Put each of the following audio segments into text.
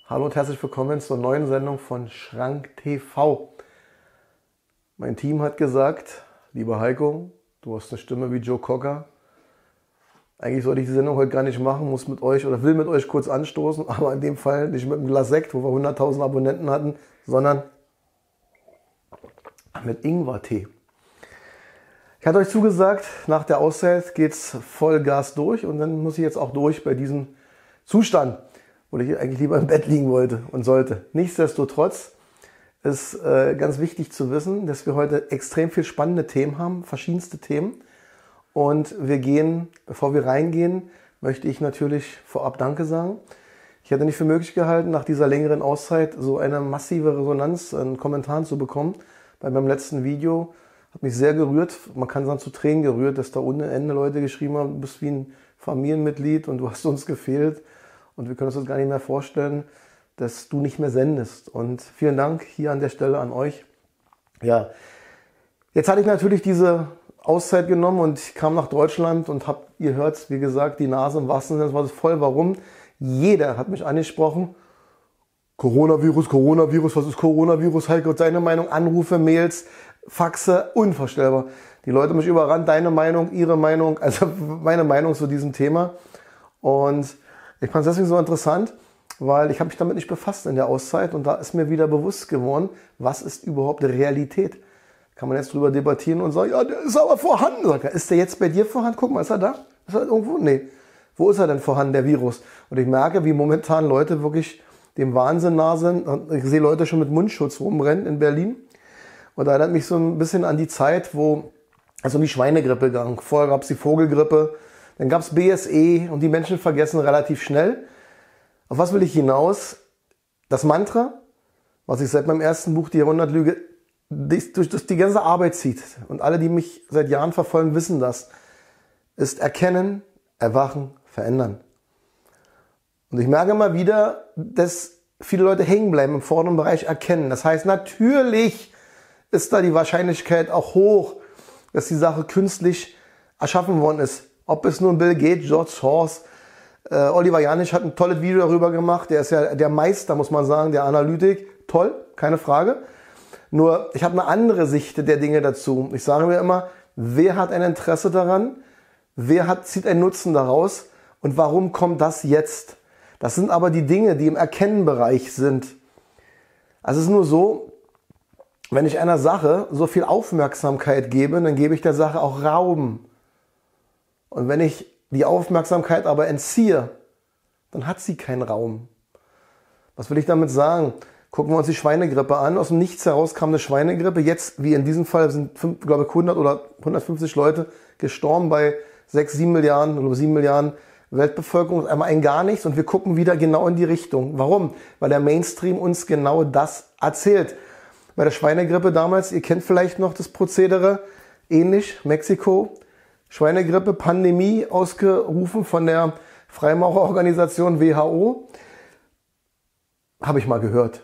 Hallo und herzlich willkommen zur neuen Sendung von Schrank TV. Mein Team hat gesagt, lieber Heiko, du hast eine Stimme wie Joe Cocker. Eigentlich sollte ich die Sendung heute gar nicht machen, muss mit euch oder will mit euch kurz anstoßen, aber in dem Fall nicht mit einem Glas Sekt, wo wir 100.000 Abonnenten hatten, sondern mit Ingwertee. Ich hatte euch zugesagt, nach der Auszeit geht es Vollgas durch und dann muss ich jetzt auch durch bei diesem Zustand, wo ich eigentlich lieber im Bett liegen wollte und sollte. Nichtsdestotrotz ist ganz wichtig zu wissen, dass wir heute extrem viel spannende Themen haben, verschiedenste Themen. Und wir gehen, bevor wir reingehen, möchte ich natürlich vorab Danke sagen. Ich hätte nicht für möglich gehalten, nach dieser längeren Auszeit so eine massive Resonanz an Kommentaren zu bekommen. Bei meinem letzten Video hat mich sehr gerührt, man kann sagen zu Tränen gerührt, dass da ohne Ende Leute geschrieben haben, du bist wie ein Familienmitglied und du hast uns gefehlt. Und wir können uns das gar nicht mehr vorstellen, dass du nicht mehr sendest. Und vielen Dank hier an der Stelle an euch. Ja, jetzt hatte ich natürlich diese Auszeit genommen und ich kam nach Deutschland und habe, ihr hört, wie gesagt, die Nase im wahrsten Sinne des Wortes voll. Warum? Jeder hat mich angesprochen. Coronavirus, Coronavirus, was ist Coronavirus? Heiko, deine Meinung, Anrufe, Mails, Faxe, unvorstellbar. Die Leute mich überrannt, deine Meinung, ihre Meinung, also meine Meinung zu diesem Thema. Und ich fand es deswegen so interessant, weil ich habe mich damit nicht befasst in der Auszeit und da ist mir wieder bewusst geworden, was ist überhaupt Realität. Kann man jetzt drüber debattieren und sagen, ja, der ist aber vorhanden. Sagt er, ist der jetzt bei dir vorhanden? Guck mal, ist er da? Ist er irgendwo? Nee. Wo ist er denn vorhanden, der Virus? Und ich merke, wie momentan Leute wirklich dem Wahnsinn nah sind. Ich sehe Leute schon mit Mundschutz rumrennen in Berlin. Und da erinnert mich so ein bisschen an die Zeit, wo es um die Schweinegrippe ging. Vorher gab es die Vogelgrippe. Dann gab es BSE und die Menschen vergessen relativ schnell. Auf was will ich hinaus? Das Mantra, was ich seit meinem ersten Buch, die Jahrhundertlüge, durch die ganze Arbeit zieht. Und alle, die mich seit Jahren verfolgen, wissen das. Ist erkennen, erwachen, verändern. Und ich merke immer wieder, dass viele Leute hängen bleiben im vorderen Bereich erkennen. Das heißt, natürlich ist da die Wahrscheinlichkeit auch hoch, dass die Sache künstlich erschaffen worden ist. Ob es nun Bill Gates, George Soros, Oliver Janich hat ein tolles Video darüber gemacht. Der ist ja der Meister, muss man sagen, der Analytik. Toll, keine Frage. Nur, ich habe eine andere Sicht der Dinge dazu. Ich sage mir immer, wer hat ein Interesse daran? Wer zieht einen Nutzen daraus? Und warum kommt das jetzt? Das sind aber die Dinge, die im Erkennenbereich sind. Also es ist nur so, wenn ich einer Sache so viel Aufmerksamkeit gebe, dann gebe ich der Sache auch Raum. Und wenn ich die Aufmerksamkeit aber entziehe, dann hat sie keinen Raum. Was will ich damit sagen? Gucken wir uns die Schweinegrippe an. Aus dem Nichts heraus kam eine Schweinegrippe. Jetzt, wie in diesem Fall, sind, glaube ich, 100 oder 150 Leute gestorben bei 6, 7 Milliarden oder 7 Milliarden Weltbevölkerung. Einmal ein gar nichts und wir gucken wieder genau in die Richtung. Warum? Weil der Mainstream uns genau das erzählt. Bei der Schweinegrippe damals, ihr kennt vielleicht noch das Prozedere, ähnlich, Mexiko, Schweinegrippe, Pandemie ausgerufen von der Freimaurerorganisation WHO. Habe ich mal gehört.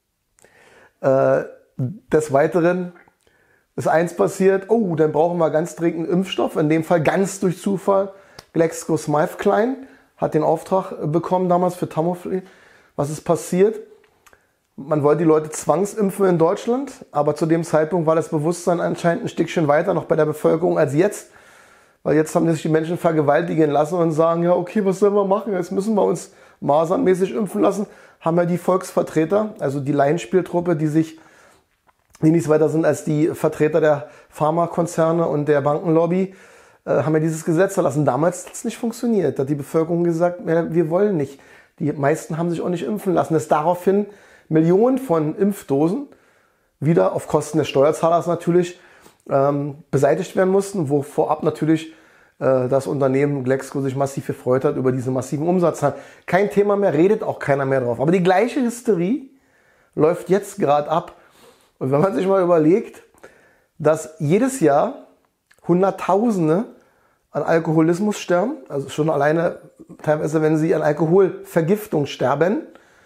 Des Weiteren ist eins passiert, oh, dann brauchen wir ganz dringend einen Impfstoff, in dem Fall ganz durch Zufall. GlaxoSmithKline hat den Auftrag bekommen damals für Tamiflu. Was ist passiert? Man wollte die Leute zwangsimpfen in Deutschland, aber zu dem Zeitpunkt war das Bewusstsein anscheinend ein Stückchen weiter noch bei der Bevölkerung als jetzt. Weil jetzt haben sich die Menschen vergewaltigen lassen und sagen, ja okay, was sollen wir machen? Jetzt müssen wir uns masernmäßig impfen lassen. Haben ja die Volksvertreter, also die Laienspieltruppe, die nichts weiter sind als die Vertreter der Pharmakonzerne und der Bankenlobby, haben ja dieses Gesetz erlassen. Damals hat es nicht funktioniert. Da hat die Bevölkerung gesagt, wir wollen nicht. Die meisten haben sich auch nicht impfen lassen. Dass daraufhin Millionen von Impfdosen wieder auf Kosten des Steuerzahlers natürlich beseitigt werden mussten, wo vorab natürlich das Unternehmen Glaxo sich massiv gefreut hat über diese massiven Umsatzzahlen. Kein Thema mehr, redet auch keiner mehr drauf. Aber die gleiche Hysterie läuft jetzt gerade ab. Und wenn man sich mal überlegt, dass jedes Jahr Hunderttausende an Alkoholismus sterben, also schon alleine teilweise, wenn sie an Alkoholvergiftung sterben,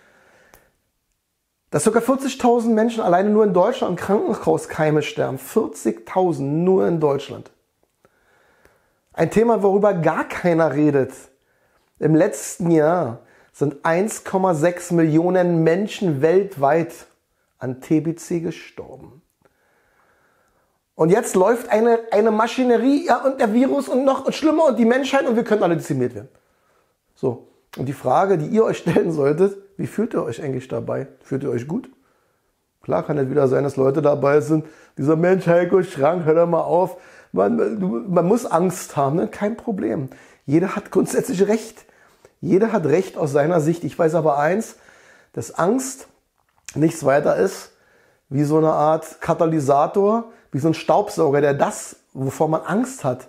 dass ca. 40.000 Menschen alleine nur in Deutschland an Krankenhauskeime sterben. 40.000 nur in Deutschland. Ein Thema, worüber gar keiner redet. Im letzten Jahr sind 1,6 Millionen Menschen weltweit an TBC gestorben. Und jetzt läuft eine Maschinerie, ja, und der Virus und noch schlimmer und die Menschheit und wir können alle dezimiert werden. So. Und die Frage, die ihr euch stellen solltet, wie fühlt ihr euch eigentlich dabei? Fühlt ihr euch gut? Klar kann es wieder sein, dass Leute dabei sind, dieser Mensch, Heiko Schrank, hör doch mal auf. Man muss Angst haben, ne? Kein Problem. Jeder hat grundsätzlich Recht. Jeder hat Recht aus seiner Sicht. Ich weiß aber eins, dass Angst nichts weiter ist wie so eine Art Katalysator, wie so ein Staubsauger, der das, wovor man Angst hat,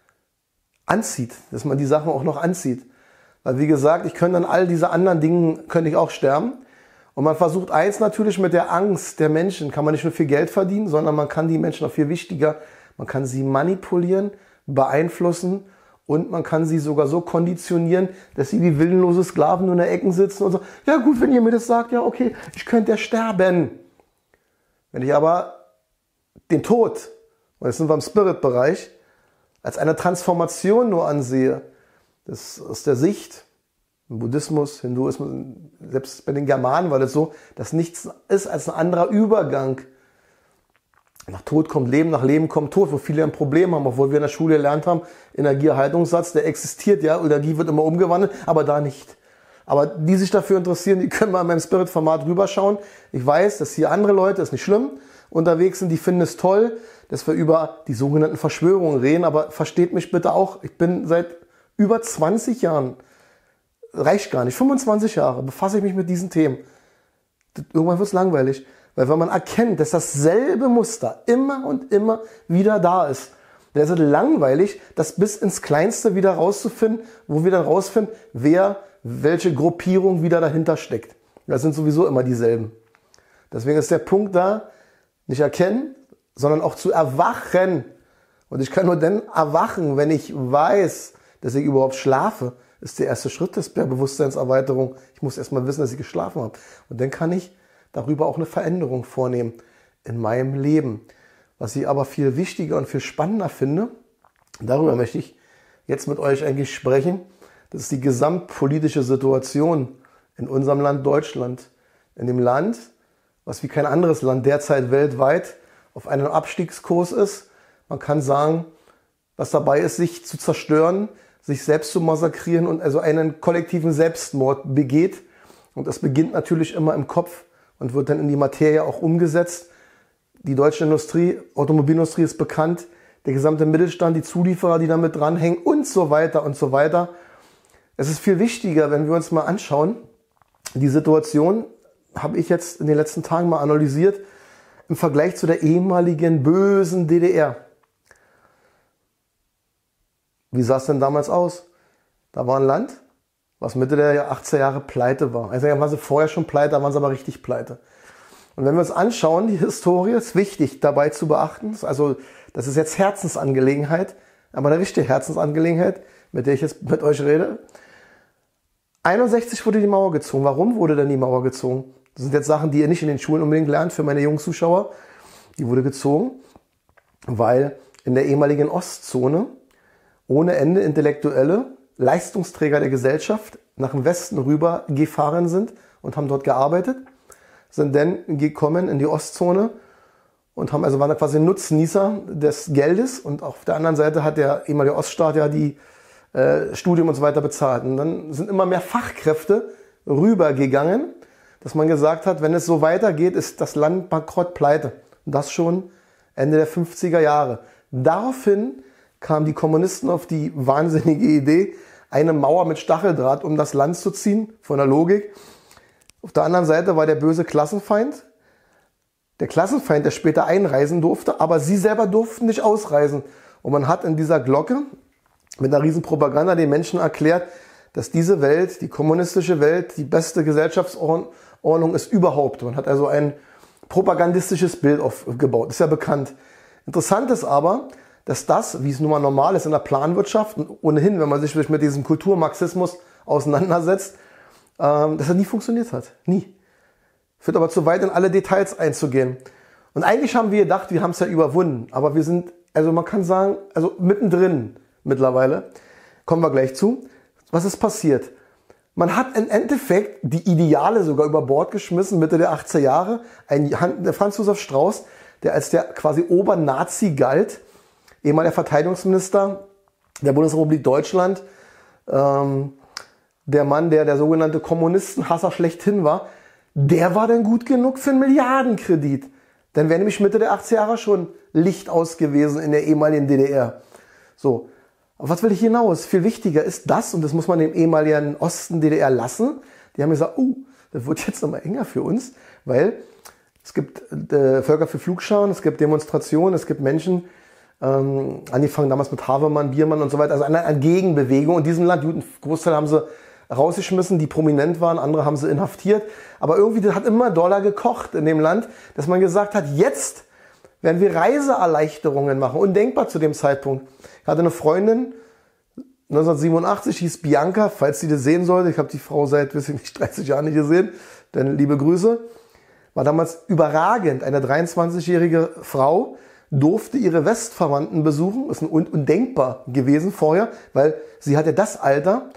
anzieht. Dass man die Sachen auch noch anzieht. Weil wie gesagt, ich könnte an all diese anderen Dingen, könnte ich auch sterben. Und man versucht eins natürlich mit der Angst der Menschen, kann man nicht nur viel Geld verdienen, sondern man kann die Menschen auch viel wichtiger, man kann sie manipulieren, beeinflussen und man kann sie sogar so konditionieren, dass sie wie willenlose Sklaven nur in der Ecken sitzen und so, ja gut, wenn ihr mir das sagt, ja okay, ich könnte ja sterben. Wenn ich aber den Tod, und jetzt sind wir im Spirit-Bereich, als eine Transformation nur ansehe, das aus der Sicht, im Buddhismus, Hinduismus, selbst bei den Germanen war das so, dass nichts ist als ein anderer Übergang. Nach Tod kommt Leben, nach Leben kommt Tod, wo viele ein Problem haben, obwohl wir in der Schule gelernt haben, Energieerhaltungssatz, der existiert, ja, Energie wird immer umgewandelt, aber da nicht. Aber die sich dafür interessieren, die können mal in meinem Spirit-Format rüberschauen. Ich weiß, dass hier andere Leute, ist nicht schlimm, unterwegs sind, die finden es toll, dass wir über die sogenannten Verschwörungen reden, aber versteht mich bitte auch, ich bin seit über 20 Jahren, reicht gar nicht, 25 Jahre befasse ich mich mit diesen Themen. Irgendwann wird es langweilig. Weil wenn man erkennt, dass dasselbe Muster immer und immer wieder da ist, dann ist es langweilig, das bis ins Kleinste wieder rauszufinden, wo wir dann rausfinden, wer, welche Gruppierung wieder dahinter steckt. Das sind sowieso immer dieselben. Deswegen ist der Punkt da, nicht erkennen, sondern auch zu erwachen. Und ich kann nur dann erwachen, wenn ich weiß, dass ich überhaupt schlafe. Ist der erste Schritt der Bewusstseinserweiterung. Ich muss erstmal wissen, dass ich geschlafen habe. Und dann kann ich darüber auch eine Veränderung vornehmen in meinem Leben. Was ich aber viel wichtiger und viel spannender finde, darüber möchte ich jetzt mit euch eigentlich sprechen, das ist die gesamtpolitische Situation in unserem Land Deutschland. In dem Land, was wie kein anderes Land derzeit weltweit auf einem Abstiegskurs ist. Man kann sagen, was dabei ist, sich zu zerstören, sich selbst zu massakrieren und also einen kollektiven Selbstmord begeht. Und das beginnt natürlich immer im Kopf und wird dann in die Materie auch umgesetzt. Die deutsche Industrie, Automobilindustrie ist bekannt, der gesamte Mittelstand, die Zulieferer, die damit dranhängen und so weiter und so weiter. Es ist viel wichtiger, wenn wir uns mal anschauen, die Situation habe ich jetzt in den letzten Tagen mal analysiert, im Vergleich zu der ehemaligen bösen DDR. Wie sah es denn damals aus? Da war ein Land, was Mitte der 80er Jahre pleite war. Also waren sie vorher schon pleite, da waren sie aber richtig pleite. Und wenn wir uns anschauen, die Historie ist wichtig dabei zu beachten. Also das ist jetzt Herzensangelegenheit, aber eine richtige Herzensangelegenheit, mit der ich jetzt mit euch rede. 61 wurde die Mauer gezogen. Warum wurde denn die Mauer gezogen? Das sind jetzt Sachen, die ihr nicht in den Schulen unbedingt lernt für meine jungen Zuschauer. Die wurde gezogen, weil in der ehemaligen Ostzone ohne Ende Intellektuelle, Leistungsträger der Gesellschaft nach dem Westen rüber gefahren sind und haben dort gearbeitet, sind dann gekommen in die Ostzone und waren da quasi Nutznießer des Geldes und auf der anderen Seite hat der ehemalige Oststaat ja die Studium und so weiter bezahlt. Und dann sind immer mehr Fachkräfte rübergegangen, dass man gesagt hat, wenn es so weitergeht, ist das Land bankrott, pleite. Und das schon Ende der 50er Jahre. Daraufhin kamen die Kommunisten auf die wahnsinnige Idee, eine Mauer mit Stacheldraht um das Land zu ziehen, von der Logik. Auf der anderen Seite war der böse Klassenfeind. Der Klassenfeind, der später einreisen durfte, aber sie selber durften nicht ausreisen. Und man hat in dieser Glocke mit einer riesen Propaganda den Menschen erklärt, dass diese Welt, die kommunistische Welt, die beste Gesellschaftsordnung ist überhaupt. Man hat also ein propagandistisches Bild aufgebaut. Ist ja bekannt. Interessant ist aber, dass das, wie es nun mal normal ist in der Planwirtschaft und ohnehin, wenn man sich mit diesem Kulturmarxismus auseinandersetzt, dass das nie funktioniert hat. Nie. Führt aber zu weit, in alle Details einzugehen. Und eigentlich haben wir gedacht, wir haben es ja überwunden. Aber wir sind, also man kann sagen, also mittendrin mittlerweile. Kommen wir gleich zu. Was ist passiert? Man hat im Endeffekt die Ideale sogar über Bord geschmissen, Mitte der 80er Jahre. Der Franz Josef Strauß, der als der quasi Obernazi galt, ehemaliger Verteidigungsminister der Bundesrepublik Deutschland, der Mann, der sogenannte Kommunistenhasser schlechthin war, der war dann gut genug für einen Milliardenkredit. Dann wäre nämlich Mitte der 80er Jahre schon Licht aus gewesen in der ehemaligen DDR. So. Aber was will ich hinaus? Viel wichtiger ist das, und das muss man dem ehemaligen Osten DDR lassen. Die haben gesagt, das wird jetzt nochmal enger für uns, weil es gibt Völker für Flugschauen, es gibt Demonstrationen, es gibt Menschen, angefangen damals mit Havemann, Biermann und so weiter, also eine Gegenbewegung in diesem Land. Einen Großteil haben sie rausgeschmissen, die prominent waren, andere haben sie inhaftiert. Aber irgendwie das hat immer Dollar gekocht in dem Land, dass man gesagt hat, jetzt werden wir Reiseerleichterungen machen. Undenkbar zu dem Zeitpunkt. Ich hatte eine Freundin, 1987, hieß Bianca, falls sie das sehen sollte. Ich habe die Frau seit, weiß ich nicht, 30 Jahren nicht gesehen. Denn liebe Grüße. War damals überragend. Eine 23-jährige Frau durfte ihre Westverwandten besuchen. Ist undenkbar gewesen vorher, weil sie hatte das Alter,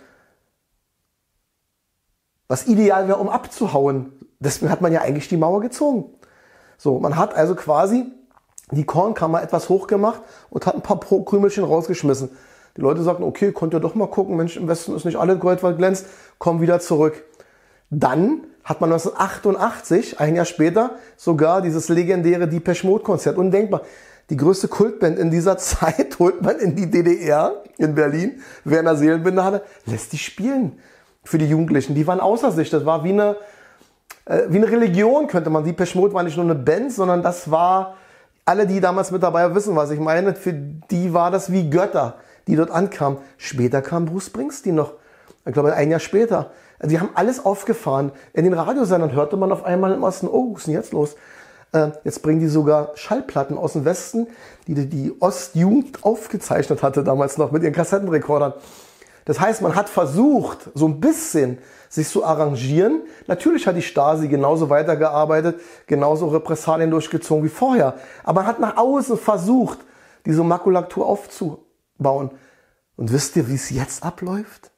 was ideal wäre, um abzuhauen. Deswegen hat man ja eigentlich die Mauer gezogen. So, man hat also quasi die Kornkammer etwas hoch gemacht und hat ein paar Krümelchen rausgeschmissen. Die Leute sagten, okay, könnt ihr doch mal gucken, Mensch, im Westen ist nicht alles Gold, was glänzt, komm wieder zurück. Dann hat man 1988, ein Jahr später, sogar dieses legendäre Depeche Mode Konzert. Undenkbar. Die größte Kultband in dieser Zeit holt man in die DDR, in Berlin, Werner Seelenbinder hatte, lässt die spielen für die Jugendlichen. Die waren außer sich. Das war wie eine Religion, könnte man. Depeche Mode war nicht nur eine Band, sondern das war, alle, die damals mit dabei wissen, was ich meine, für die war das wie Götter, die dort ankamen. Später kam Bruce Springsteen noch, ich glaube ein Jahr später. Also die haben alles aufgefahren. In den Radiosendern hörte man auf einmal im Osten, was ist denn jetzt los? Jetzt bringen die sogar Schallplatten aus dem Westen, die Ostjugend aufgezeichnet hatte damals noch mit ihren Kassettenrekordern. Das heißt, man hat versucht, so ein bisschen sich zu arrangieren. Natürlich hat die Stasi genauso weitergearbeitet, genauso Repressalien durchgezogen wie vorher. Aber man hat nach außen versucht, diese Makulatur aufzubauen. Und wisst ihr, wie es jetzt abläuft?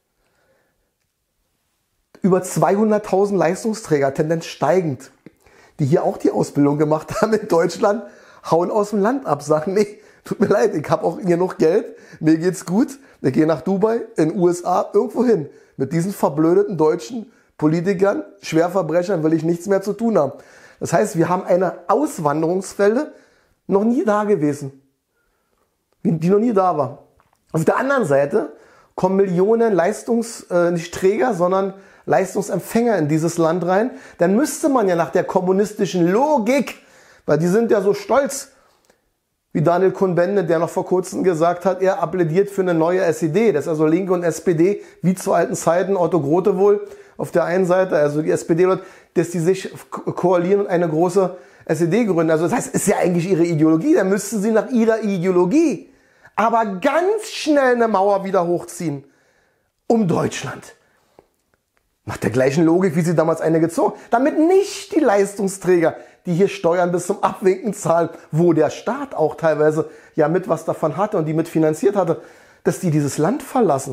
Über 200.000 Leistungsträger, Tendenz steigend, die hier auch die Ausbildung gemacht haben in Deutschland, hauen aus dem Land ab, sagen, nee, tut mir leid, ich habe auch genug Geld, mir geht's gut, ich gehe nach Dubai, in den USA, irgendwo hin. Mit diesen verblödeten deutschen Politikern, Schwerverbrechern will ich nichts mehr zu tun haben. Das heißt, wir haben eine Auswanderungswelle noch nie da gewesen, die noch nie da war. Auf der anderen Seite kommen Millionen nicht Träger, sondern Leistungsempfänger in dieses Land rein. Dann müsste man ja nach der kommunistischen Logik, weil die sind ja so stolz, wie Daniel Cohn-Bendit, der noch vor kurzem gesagt hat, er plädiert für eine neue SED. Das ist also Linke und SPD, wie zu alten Zeiten, Otto Grote wohl auf der einen Seite, also die SPD-Leute, dass die sich koalieren und eine große SED gründen. Also das heißt, ist ja eigentlich ihre Ideologie, dann müssten sie nach ihrer Ideologie aber ganz schnell eine Mauer wieder hochziehen um Deutschland. Nach der gleichen Logik, wie sie damals eine gezogen, damit nicht die Leistungsträger, die hier Steuern bis zum Abwinken zahlen, wo der Staat auch teilweise ja mit was davon hatte und die mitfinanziert hatte, dass die dieses Land verlassen.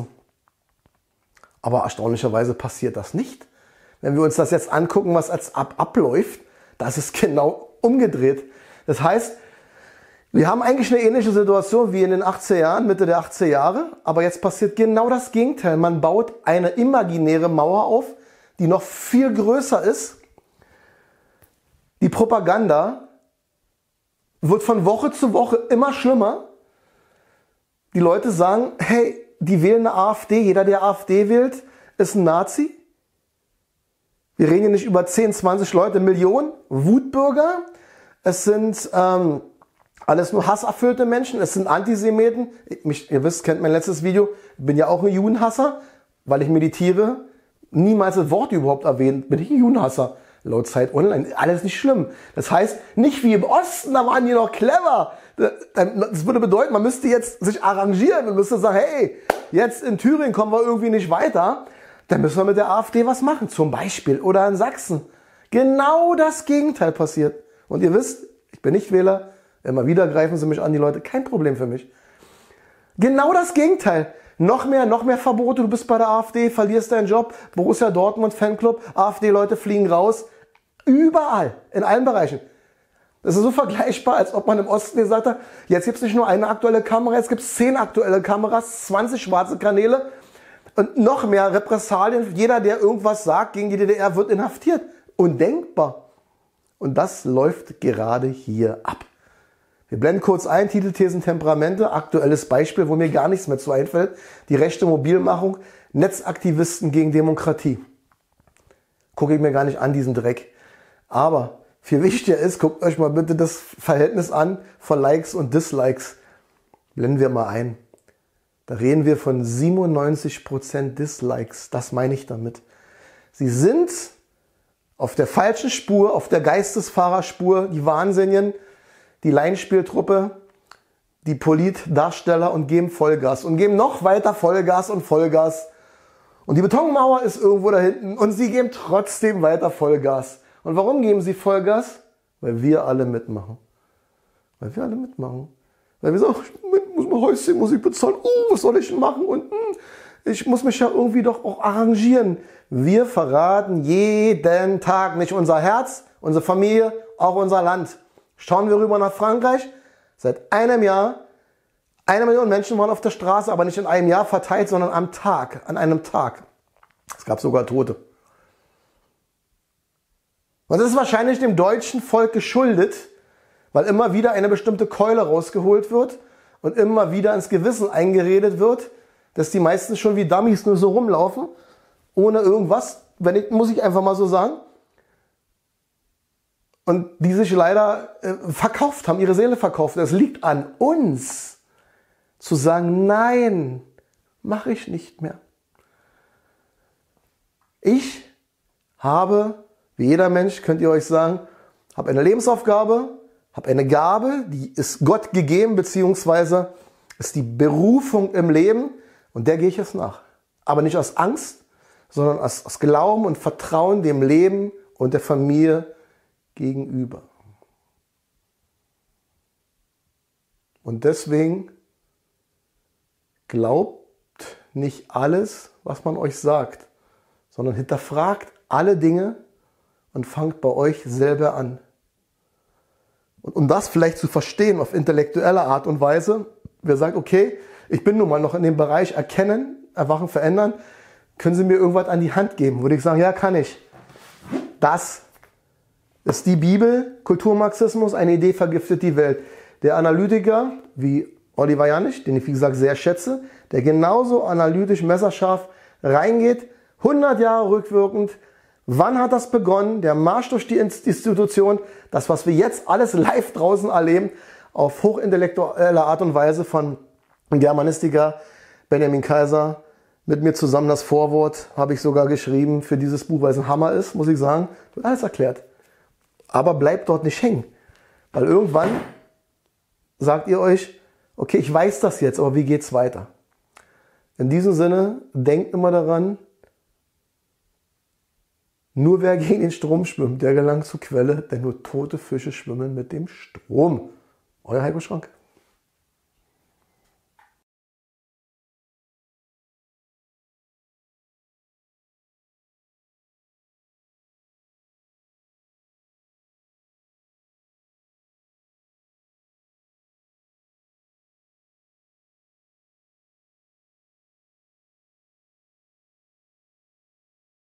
Aber erstaunlicherweise passiert das nicht. Wenn wir uns das jetzt angucken, was als abläuft, das ist genau umgedreht. Das heißt, wir haben eigentlich eine ähnliche Situation wie in den 80er Jahren, Mitte der 80er Jahre, aber jetzt passiert genau das Gegenteil. Man baut eine imaginäre Mauer auf, die noch viel größer ist. Die Propaganda wird von Woche zu Woche immer schlimmer. Die Leute sagen, hey, die wählen eine AfD, jeder, der AfD wählt, ist ein Nazi. Wir reden hier nicht über 10, 20 Leute, Millionen Wutbürger. Es sind alles nur hasserfüllte Menschen, es sind Antisemiten. Ihr wisst, kennt mein letztes Video, ich bin ja auch ein Judenhasser, weil ich meditiere. Niemals das Wort überhaupt erwähnt, bin ich ein Judenhasser. Laut Zeit Online, alles nicht schlimm. Das heißt, nicht wie im Osten, da waren die noch clever. Das würde bedeuten, man müsste jetzt sich arrangieren und müsste sagen, hey, jetzt in Thüringen kommen wir irgendwie nicht weiter. Dann müssen wir mit der AfD was machen, zum Beispiel. Oder in Sachsen. Genau das Gegenteil passiert. Und ihr wisst, ich bin nicht Wähler. Immer wieder greifen sie mich an, die Leute. Kein Problem für mich. Genau das Gegenteil. Noch mehr Verbote, du bist bei der AfD, verlierst deinen Job, Borussia Dortmund, Fanclub, AfD-Leute fliegen raus. Überall, in allen Bereichen. Das ist so vergleichbar, als ob man im Osten gesagt hat, jetzt gibt es nicht nur eine aktuelle Kamera, jetzt gibt es 10 aktuelle Kameras, 20 schwarze Kanäle und noch mehr Repressalien. Jeder, der irgendwas sagt gegen die DDR, wird inhaftiert. Undenkbar. Und das läuft gerade hier ab. Wir blenden kurz ein, Titel, Thesen, Temperamente, aktuelles Beispiel, wo mir gar nichts mehr zu einfällt. Die rechte Mobilmachung, Netzaktivisten gegen Demokratie. Gucke ich mir gar nicht an, diesen Dreck. Aber viel wichtiger ist, guckt euch mal bitte das Verhältnis an von Likes und Dislikes. Blenden wir mal ein. Da reden wir von 97% Dislikes. Das meine ich damit. Sie sind auf der falschen Spur, auf der Geistesfahrerspur, die Wahnsinnigen, die Laienspieltruppe, die Politdarsteller und geben Vollgas und geben noch weiter Vollgas und Vollgas. Und die Betonmauer ist irgendwo da hinten und sie geben trotzdem weiter Vollgas. Und warum geben sie Vollgas? Weil wir alle mitmachen. Weil wir alle mitmachen. Weil wir sagen, ich muss mein Häuschen, muss ich bezahlen, was soll ich denn machen? Und ich muss mich ja irgendwie doch auch arrangieren. Wir verraten jeden Tag nicht unser Herz, unsere Familie, auch unser Land. Schauen wir rüber nach Frankreich. Seit einem Jahr, 1 Million Menschen waren auf der Straße, aber nicht in einem Jahr verteilt, sondern am Tag, an einem Tag. Es gab sogar Tote. Und das ist wahrscheinlich dem deutschen Volk geschuldet, weil immer wieder eine bestimmte Keule rausgeholt wird und immer wieder ins Gewissen eingeredet wird, dass die meisten schon wie Dummies nur so rumlaufen, ohne irgendwas, muss ich einfach mal so sagen. Und die sich leider verkauft haben, ihre Seele verkauft. Es liegt an uns, zu sagen, nein, mache ich nicht mehr. Ich habe, wie jeder Mensch, könnt ihr euch sagen, habe eine Lebensaufgabe, habe eine Gabe, die ist Gott gegeben, beziehungsweise ist die Berufung im Leben und der gehe ich jetzt nach. Aber nicht aus Angst, sondern aus Glauben und Vertrauen dem Leben und der Familie gegenüber. Und deswegen glaubt nicht alles, was man euch sagt, sondern hinterfragt alle Dinge und fangt bei euch selber an. Und um das vielleicht zu verstehen auf intellektuelle Art und Weise, wer sagt, okay, ich bin nun mal noch in dem Bereich Erkennen, Erwachen, Verändern, können Sie mir irgendwas an die Hand geben? Würde ich sagen, ja, kann ich. Das ist die Bibel, Kulturmarxismus, eine Idee vergiftet die Welt. Der Analytiker, wie Oliver Janisch, den ich wie gesagt sehr schätze, der genauso analytisch messerscharf reingeht, 100 Jahre rückwirkend. Wann hat das begonnen? Der Marsch durch die Institution, das, was wir jetzt alles live draußen erleben, auf hochintellektuelle Art und Weise von Germanistiker Benjamin Kaiser. Mit mir zusammen das Vorwort habe ich sogar geschrieben für dieses Buch, weil es ein Hammer ist, muss ich sagen. Wird alles erklärt. Aber bleibt dort nicht hängen. Weil irgendwann sagt ihr euch, okay, ich weiß das jetzt, aber wie geht's weiter? In diesem Sinne, denkt immer daran, nur wer gegen den Strom schwimmt, der gelangt zur Quelle, denn nur tote Fische schwimmen mit dem Strom. Euer Heiko Schrank.